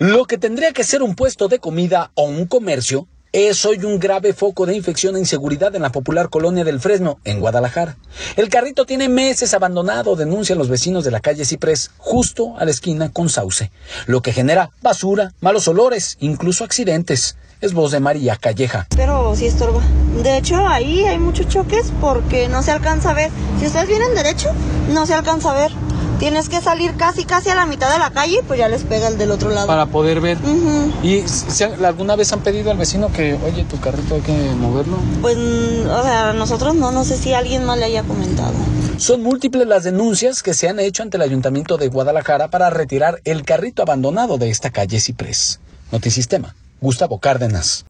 Lo que tendría que ser un puesto de comida o un comercio es hoy un grave foco de infección e inseguridad en la popular colonia del Fresno, en Guadalajara. El carrito tiene meses abandonado, denuncian los vecinos de la calle Ciprés, justo a la esquina con Sauce, lo que genera basura, malos olores, incluso accidentes. Es voz de María Calleja. Pero sí estorba. De hecho, ahí hay muchos choques porque no se alcanza a ver. Si ustedes vienen derecho, no se alcanza a ver. Tienes que salir casi a la mitad de la calle, pues ya les pega el del otro lado. Para poder ver. Uh-huh. ¿Y si alguna vez han pedido al vecino que, oye, tu carrito hay que moverlo? Pues, o sea, nosotros no sé si alguien más le haya comentado. Son múltiples las denuncias que se han hecho ante el Ayuntamiento de Guadalajara para retirar el carrito abandonado de esta calle Ciprés. Notisistema, Gustavo Cárdenas.